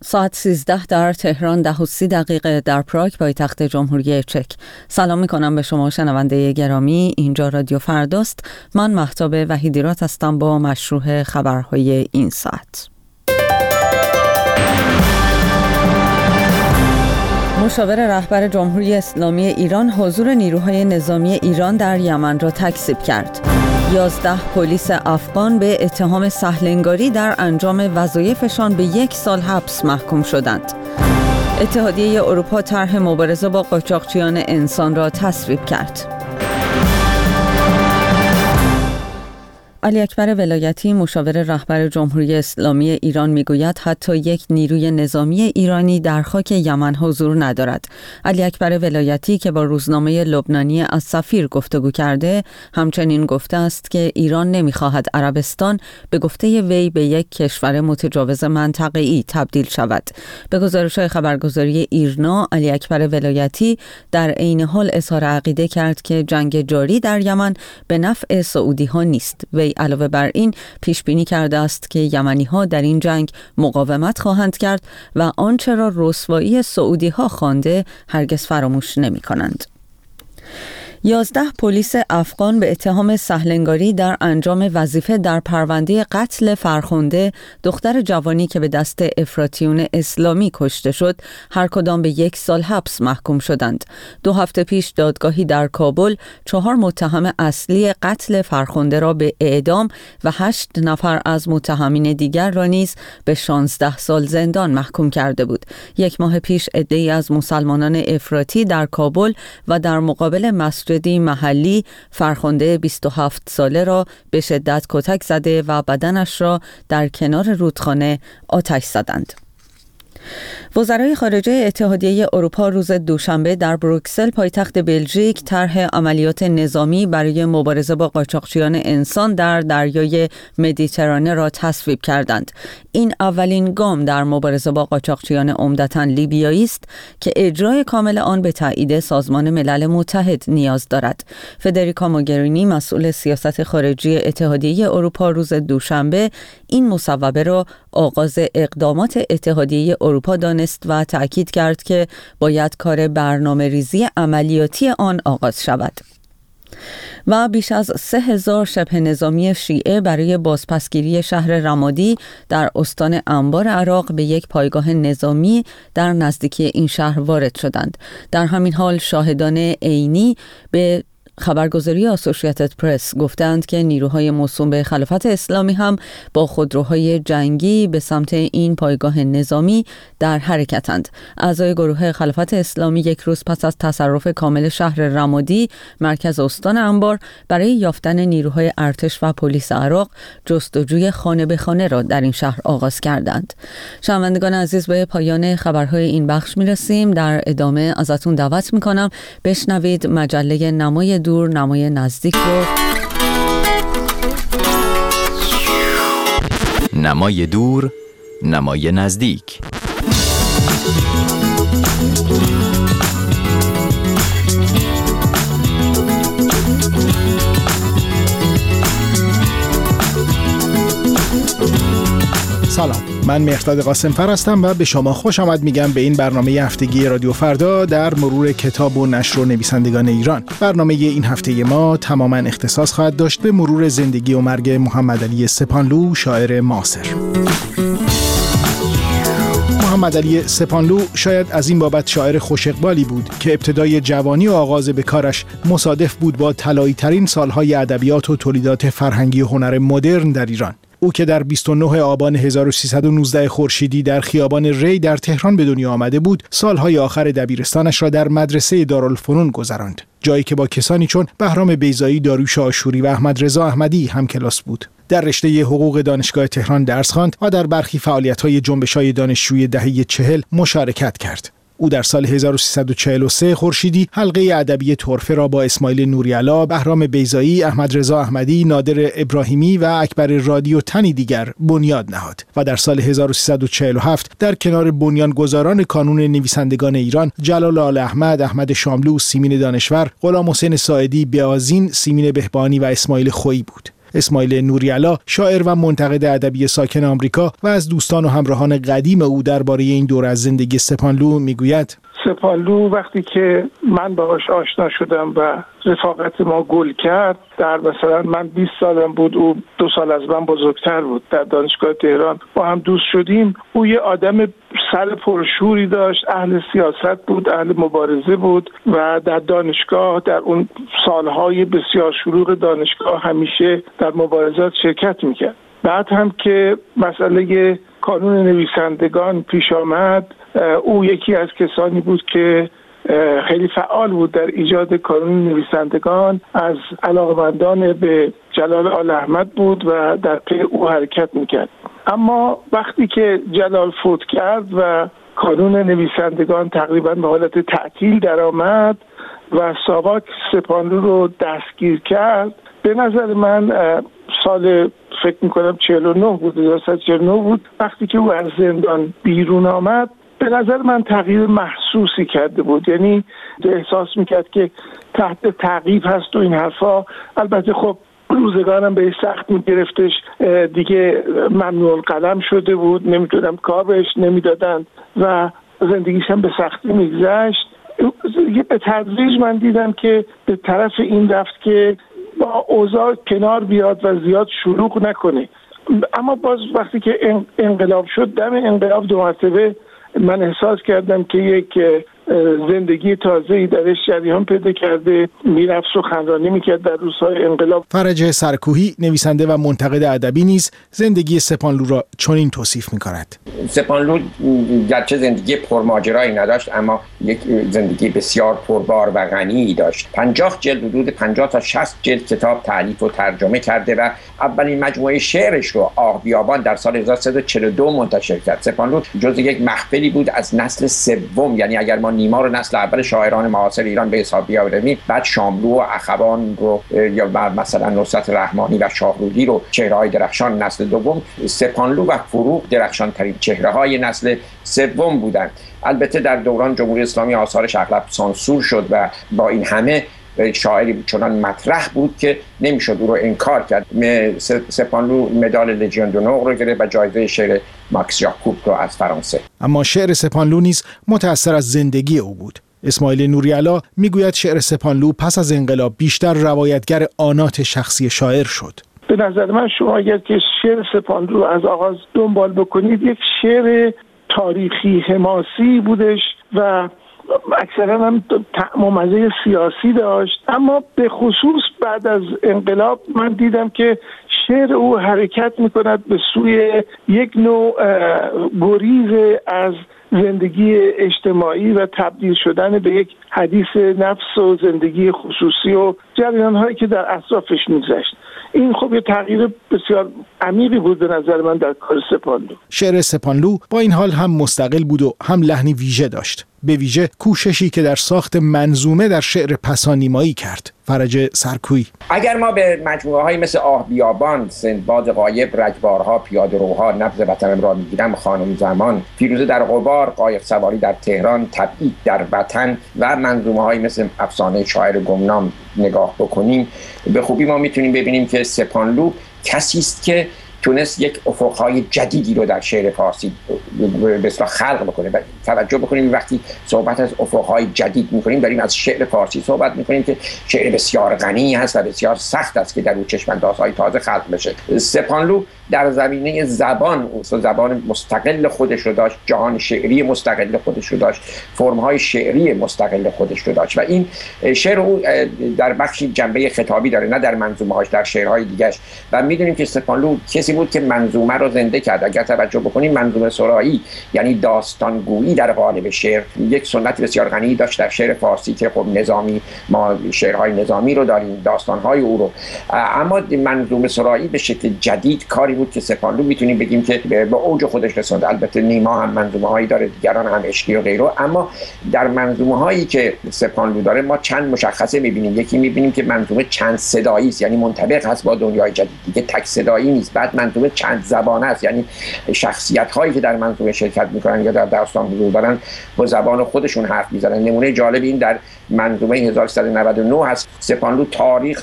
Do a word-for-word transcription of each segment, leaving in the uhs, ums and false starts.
ساعت سیزده در تهران، ده و سی دقیقه در پراگ پایتخت جمهوری چک. سلام میکنم به شما شنونده گرامی. اینجا رادیو فرداست. من مهتاب وحیدیرات هستم با مشروع خبرهای این ساعت. مشاور رهبر جمهوری اسلامی ایران حضور نیروهای نظامی ایران در یمن را تکذیب کرد. یازده پلیس افغان به اتهام سهلنگاری در انجام وظایفشان به یک سال حبس محکوم شدند. اتحادیه اروپا طرح مبارزه با قاچاقچیان انسان را تصویب کرد. علی اکبر ولایتی مشاور رهبر جمهوری اسلامی ایران میگوید حتی یک نیروی نظامی ایرانی در خاک یمن حضور ندارد. علی اکبر ولایتی که با روزنامه لبنانی السفیر گفتگو کرده همچنین گفته است که ایران نمیخواهد عربستان به گفته وی به یک کشور متجاوز منطقه‌ای تبدیل شود. به گزارش خبرگزاری ایرنا، علی اکبر ولایتی در عین حال اظهار عقیده کرد که جنگ جاری در یمن به نفع سعودی ها نیست. وی علاوه بر این پیش بینی کرده است که یمنی ها در این جنگ مقاومت خواهند کرد و آنچه را رسوایی سعودی ها خوانده هرگز فراموش نمی کنند. یازده پلیس افغان به اتهام سهلنگاری در انجام وظیفه در پرونده قتل فرخنده، دختر جوانی که به دست افراطیون اسلامی کشته شد، هر کدام به یک سال حبس محکوم شدند. دو هفته پیش دادگاهی در کابل چهار متهم اصلی قتل فرخنده را به اعدام و هشت نفر از متهمین دیگر را نیز به شانزده سال زندان محکوم کرده بود. یک ماه پیش عده‌ای از مسلمانان افراطی در کابل و در مقابل مسجد محلی فرخنده بیست و هفت ساله را به شدت کتک زده و بدنش را در کنار رودخانه آتش زدند. وزرای خارجه اتحادیه اروپا روز دوشنبه در بروکسل پایتخت بلژیک طرح عملیات نظامی برای مبارزه با قاچاقچیان انسان در دریای مدیترانه را تصویب کردند. این اولین گام در مبارزه با قاچاقچیان عمدتاً لیبیایی است که اجرای کامل آن به تایید سازمان ملل متحد نیاز دارد. فدریکا موگرینی مسئول سیاست خارجی اتحادیه اروپا روز دوشنبه این مصوبه را آغاز اقدامات اتحادیه اروپا دانست و تأکید کرد که باید کار برنامه ریزی عملیاتی آن آغاز شود. و بیش از سه هزار شبه نظامی شیعه برای بازپسگیری شهر رمادی در استان انبار عراق به یک پایگاه نظامی در نزدیکی این شهر وارد شدند. در همین حال شاهدان عینی به خبرگزاری آسوشییتد پرس گفتند که نیروهای موسوم به خلافت اسلامی هم با خودروهای جنگی به سمت این پایگاه نظامی در حرکتند. اعضای گروه خلافت اسلامی یک روز پس از تصرف کامل شهر رمادی، مرکز استان انبار، برای یافتن نیروهای ارتش و پلیس عراق جستجوی خانه به خانه را در این شهر آغاز کردند. شنوندگان عزیز، به پایان خبرهای این بخش میرسیم. در ادامه ازتون دعوت میکنم بشنوید مجله نمای دور نمای نزدیک رو. نمای دور نمای نزدیک. سلام، من مهرداد قاسمفر هستم و به شما خوش آمد میگم به این برنامه هفتگی رادیو فردا در مرور کتاب و نشر و نویسندگان ایران. برنامه این هفته ما تماما اختصاص خواهد داشت به مرور زندگی و مرگ محمد علی سپانلو، شاعر معاصر. محمد علی سپانلو شاید از این بابت شاعر خوش اقبالی بود که ابتدای جوانی و آغاز به کارش مصادف بود با طلایی ترین سالهای ادبیات و تولیدات فرهنگی و هنر مدرن در ایران. او که در بیست و نه آبان هزار و سیصد و نوزده خورشیدی در خیابان ری در تهران به دنیا آمده بود، سالهای آخر دبیرستانش را در مدرسه دارالفنون گذراند، جایی که با کسانی چون بهرام بیضایی، داریوش آشوری و احمد رضا احمدی همکلاس بود. در رشته حقوق دانشگاه تهران درس خواند و در برخی فعالیت‌های جنبش‌های دانشجویی دهه چهل مشارکت کرد. او در سال هزار و سیصد و چهل و سه خورشیدی حلقه ادبی طرفه را با اسماعیل نوری‌علا، بهرام بیضایی، احمد رضا احمدی، نادر ابراهیمی و اکبر رادی و تنی دیگر بنیاد نهاد و در سال هزار و سیصد و چهل و هفت در کنار بنیانگذاران کانون نویسندگان ایران جلال آل احمد، احمد شاملو، سیمین دانشور، غلام حسین ساعدی، بیازین، سیمین بهبانی و اسماعیل خویی بود. اسماعیل نوری‌علا، شاعر و منتقد ادبی ساکن آمریکا و از دوستان و همراهان قدیم او درباره این دور از زندگی سپانلو میگوید: سپانلو وقتی که من باهاش آشنا شدم و رفاقت ما گل کرد، در مثلا من بیست سالم بود، او دو سال از من بزرگتر بود، در دانشگاه تهران با هم دوست شدیم. او یه آدم سر پرشوری داشت، اهل سیاست بود، اهل مبارزه بود و در دانشگاه در اون سالهای بسیار شلوغ دانشگاه همیشه در مبارزات شرکت میکرد. بعد هم که مسئله کانون نویسندگان پیش آمد، او یکی از کسانی بود که خیلی فعال بود در ایجاد کانون نویسندگان، از علاقمندان به جلال آل احمد بود و در پی او حرکت میکرد. اما وقتی که جلال فوت کرد و کانون نویسندگان تقریبا به حالت تعطیل درآمد و ساواک سپانلو رو دستگیر کرد، به نظر من سال فکر میکنم چهل و نه بود، هزار و سیصد و چهل و نه بود، وقتی که او از زندان بیرون آمد، به نظر من تغییر محسوسی کرده بود. یعنی احساس میکرد که تحت تعقیب هست و این حرفا. البته خب روزگارم به سخت میگرفتش، دیگه ممنوع القلم شده بود، نمیتونم کار بهش نمیدادند و زندگیش هم به سختی میگذشت. به تدریج من دیدم که به طرف این رفت که با اوضاع کنار بیاد و زیاد شلوغ نکنه. اما باز وقتی که انقلاب شد، دم انقلاب دو مرتبه من احساس کردم که یک زندگی تازه‌ای درش جریان پیدا کرده، میرفت سخنرانی میکرد در روزهای انقلاب. فرج سرکوهی، نویسنده و منتقد ادبی نیز زندگی سپانلو را چنین توصیف میکند: سپانلو گرچه زندگی پرماجرایی نداشت، اما یک زندگی بسیار پربار و غنی داشت. پنجاه جلد، حدود پنجاه تا شصت جلد کتاب تالیف و ترجمه کرده و اولین مجموعه شعرش رو آه بیابان در سال هزار و سیصد و چهل و دو منتشر کرد. سپانلو جزو یک محفلی بود از نسل سوم، یعنی اگر ما نیما رو نسل اول شاعران معاصر ایران به حساب بیاوریم، بعد شاملو و اخوان رو یا مثلا نصرت رحمانی و شاهرودی رو چهره‌های درخشان نسل دوم، سپانلو و فروغ درخشان ترین چهره‌های نسل سوم بودند. البته در دوران جمهوری اسلامی آثارش اغلب سانسور شد و با این همه شاعری چنان مطرح بود که نمیشد او رو انکار کرد. سپانلو مدال لژیون دونور رو گرفت و جایزه شعر ماکس ژاکوب رو از فرانسه. اما شعر سپانلو نیز متأثر از زندگی او بود. اسماعیل نوری‌علا میگوید شعر سپانلو پس از انقلاب بیشتر روایتگر آنات شخصی شاعر شد. به نظر من شما اگر که شعر سپانلو رو از آغاز دنبال بکنید، یک شعر تاریخی حماسی بودش و اکثرا هم طعم و مزه سیاسی داشت. اما به خصوص بعد از انقلاب من دیدم که شعر او حرکت میکند به سوی یک نوع گریز از زندگی اجتماعی و تبدیل شدن به یک حدیث نفس و زندگی خصوصی و جریان‌هایی که در اطرافش می‌گذشت. این خب یه تغییر بسیار عمیقی بود به نظر من در کار سپانلو. شعر سپانلو با این حال هم مستقل بود و هم لحنی ویژه داشت، به ویژه کوششی که در ساخت منظومه در شعر پسانیمایی کرد. فرج سرکویی: اگر ما به مجموعه های مثل آه بیابان، سندباد غایب، رگبارها، پیاده روها، نبض وطنم را میگیرم، خانم زمان، فیروزه در غبار، قایق سواری در تهران، تبعید در وطن و منظومه های مثل افسانه شاعر گمنام نگاه بکنیم، به خوبی ما میتونیم ببینیم که سپانلو کسی است که تونست یک افقهای جدیدی رو در شعر فارسی به اصطلاح خلق بکنه. و توجه بکنیم وقتی صحبت از افقهای جدید میکنیم، داریم از شعر فارسی صحبت میکنیم که شعر بسیار غنی هست و بسیار سخت است که در اون چشم‌اندازهای تازه خلق بشه. سپانلو در زمینه زبان، زبان مستقل خودش رو داشت، جهان شعری مستقل خودش رو داشت، فرم‌های شعری مستقل خودش رو داشت و این شعر او در بخشی جنبه خطابی داره، نه در منظومه‌هاش، در شعرهای دیگه‌اش. و میدونیم که سپانلو کسی بود که منظومه رو زنده کرد. اگر توجه بکنیم منظومه سرایی یعنی داستانگویی در قالب شعر یک سنت بسیار غنی داشت در شعر فارسی که خب نظامی، ما شعرهای نظامی رو داریم، داستانهای او رو. اما منظومه سرایی به شکل جدید کاری بود که سپانلو میتونیم بگیم که به اوج خودش رسوند. البته نیما هم منظومه هایی داره، دیگران هم عشقی و غیره، اما در منظومه هایی که سپانلو داره ما چند مشخصه میبینیم. یکی میبینیم که منظومه چند صدایی است، یعنی منطبق هست با دنیای جدید، دیگه تک صدایی نیست. بعد منظومه چند زبانه است، یعنی شخصیت هایی که در منظومه شرکت میکنن یا در داستان حضور دارن با زبان خودشون حرف میزنن. نمونه جالب این در منظومه هزار و سیصد و نود و نه هست. سپانلو تاریخ رو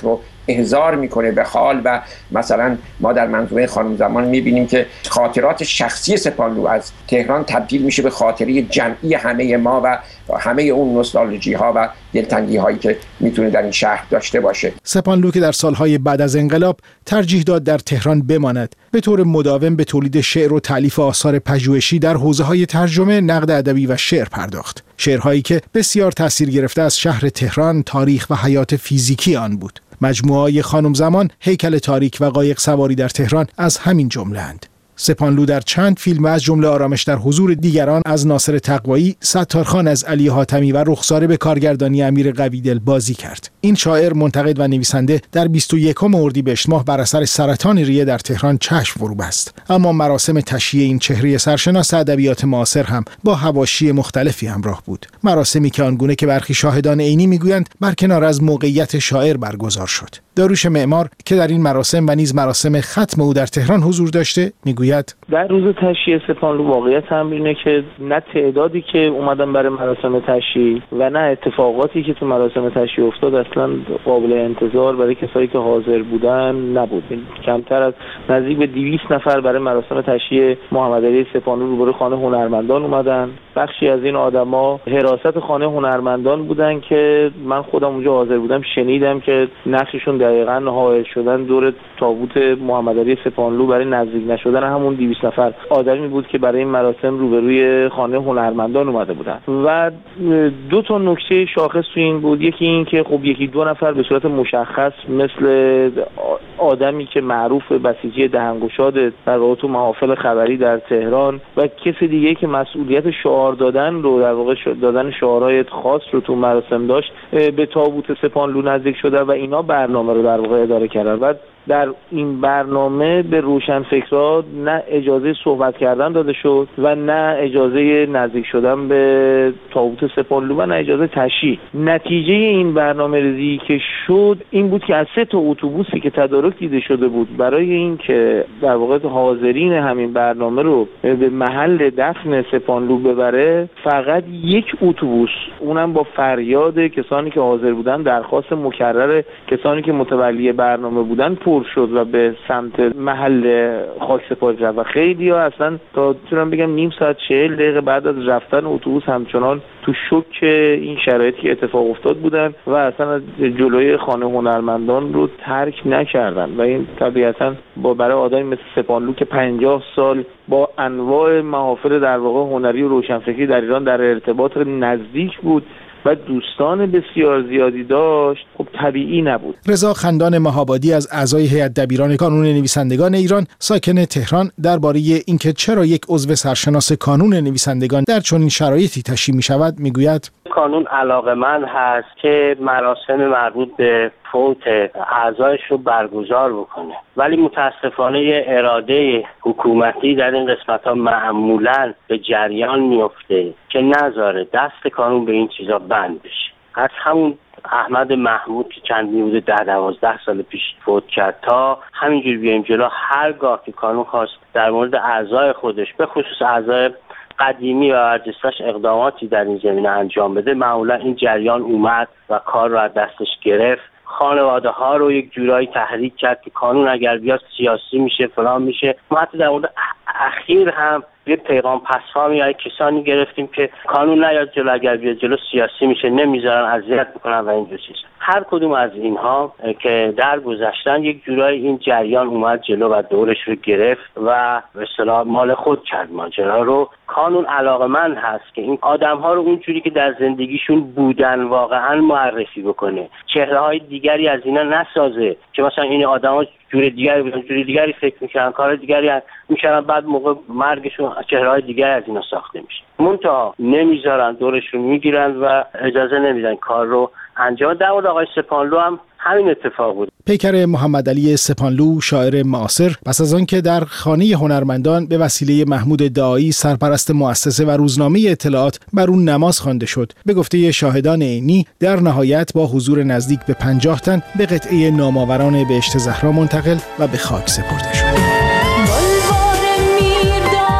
احضار میکنه به حال و مثلا ما در منظومه خانم زمان میبینیم که خاطرات شخصی سپانلو از تهران تبدیل میشه به خاطره جمعی همه ما و همه اون نوستالژی ها و دلتنگی هایی که میتونه در این شهر داشته باشه. سپانلو که در سالهای بعد از انقلاب ترجیح داد در تهران بماند، به طور مداوم به تولید شعر و تالیف آثار پژوهشی در حوزه‌های ترجمه، نقد ادبی و شعر پرداخت. شعرهایی که بسیار تأثیر گرفته از شهر تهران، تاریخ و حیات فیزیکی آن بود. مجموعه‌های خانم زمان، هیکل تاریک و قایق سواری در تهران از همین جمله‌اند. سپانلو در چند فیلم از جمله آرامش در حضور دیگران از ناصر تقوایی، ستارخان از علی حاتمی و رخساره به کارگردانی امیر قویدل بازی کرد. این شاعر، منتقد و نویسنده در بیست و یکم اردیبهشت ماه بر اثر سرطان ریه در تهران چشم فرو بست. اما مراسم تشییع این چهره سرشناس ادبیات معاصر هم با حواشی مختلفی همراه بود. مراسمی که آنگونه که برخی شاهدان عینی میگویند برکنار از موقعیت شاعر برگزار شد. داریوش معمار که در این مراسم و نیز مراسم ختم او در تهران حضور داشته میگوید در روز تشییع سپانلو واقعیت هم اینه که نه تعدادی که اومدن برای مراسم تشییع و نه اتفاقاتی که تو مراسم تشییع افتاد اصلا قابل انتظار برای کسایی که حاضر بودن نبود. کمتر از نزدیک به دویست نفر برای مراسم تشییع محمدعلی سپانلو روبروی خانه هنرمندان اومدن. بخشی از این آدما حراست خانه هنرمندان بودن که من خودم اونجا حاضر بودم، شنیدم که نقششون دقیقاً حائل شدن دور تابوت محمدعلی سپانلو برای نزدیک نشدن همون دویست نفر آدمی بود که برای این مراسم روبروی خانه هنرمندان اومده بودن. و دو تا نکته شاخص تو این بود. یکی این که خب یکی دو نفر به صورت مشخص مثل آدمی که معروف به بسیجی دهنگشاد در واقع تو محافل خبری در تهران و کسی دیگه که مسئولیت شعار دادن رو در واقع دادن شعارهای خاص رو تو مراسم داشت به تابوت سپانلو نزدیک شده و اینا برنامه رو در واقع اداره کردن. و در این برنامه به روشنفکرها نه اجازه صحبت کردن داده شد و نه اجازه نزدیک شدن به تابوت سپانلو و نه اجازه تشییع. نتیجه این برنامه ریزی که شد این بود که از سه تا اتوبوسی که تدارک دیده شده بود برای این که در واقع حاضرین همین برنامه رو به محل دفن سپانلو ببره، فقط یک اتوبوس، اونم با فریاد کسانی که حاضر بودن، درخواست مکرر کسانی که متولی برنامه بودن پر شد و به سمت محل خاکسپاری رفت و خیلی ها اصلا تا میتونم بگم نیم ساعت چهل دقیقه بعد از رفتن اتوبوس همچنان تو شوک این شرایطی که اتفاق افتاد بودن و اصلا از جلوی خانه هنرمندان رو ترک نکردن. و این طبیعتا با برای آدمی مثل سپانلو که پنجاه سال با انواع محافل در واقع هنری و روشنفکری در ایران در ارتباط نزدیک بود و دوستان بسیار زیادی داشت، خب طبیعی نبود. رضا خندان مهابادی از اعضای هیئت دبیران کانون نویسندگان ایران، ساکن تهران، درباره اینکه چرا یک عضو سرشناس کانون نویسندگان در چنین شرایطی تشییع می‌شود میگوید کانون علاقه‌مند هست که مراسم مربوط به فوت اعضایش رو برگزار بکنه، ولی متاسفانه اراده حکومتی در این قسمت‌ها معمولاً به جریان میفته که نذاره دست کانون به این چیزا بند بشه. از همون احمد محمود که چندی بوده ده دوازده سال پیش فوت کرد تا همینجوری بیایم جلو، هرگاه که کانون خواست در مورد اعضای خودش به خصوص اعضای قدیمی و برجسته‌اش اقداماتی در این زمینه انجام بده، معمولا این جریان اومد و کار رو از دستش گرفت. خانواده ها رو یک جورایی تحریک کرد که کانون اگر بیاد سیاسی میشه فلان میشه. ما حتی در مورد اخیر هم یه پیغام پسفامی یا کسانی گرفتیم که کانون نیاد جلو، اگر بیاد جلو سیاسی میشه، نمیذارن، اذیت میکنن و اینجور چیز. هر کدوم از اینها که در گذشتن یک جورایی این جریان اومد جلو و دورش رو گرفت و به اصطلاح مال خود کرد ماجرا رو. کانون علاقه‌مند هست که این آدم‌ها رو اونجوری که در زندگیشون بودن واقعا معرفی بکنه، چهره‌های دیگری از اینا نسازه که مثلا این آدم‌ها جور دیگری بودن، جور دیگری فکر می‌کردن، کار دیگری می‌کردن، بعد موقع مرگشون چهره‌های دیگری از اینا ساخته میشه. منتها نمیذارن، دورشون میگیرن و اجازه نمیدن کار رو انجام. در مورد آقای سپانلو هم همین اتفاق بود. پیکر محمدعلی سپانلو، شاعر معاصر، پس از آنکه در خانه هنرمندان به وسیله محمود دعایی، سرپرست مؤسسه و روزنامه اطلاعات، بر اون نماز خوانده شد، به گفته شاهدان عینی در نهایت با حضور نزدیک به پنجاه تن به قطعه نامآوران بهشت زهرا منتقل و به خاک سپرده شد.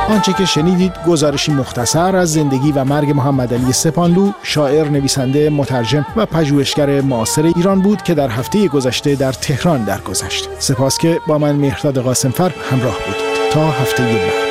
آنچه که شنیدید گزارشی مختصر از زندگی و مرگ محمد علی سپانلو، شاعر، نویسنده، مترجم و پژوهشگر معاصر ایران بود که در هفته گذشته در تهران درگذشت. سپاس که با من مهرداد قاسمفر همراه بودید. تا هفته بعد.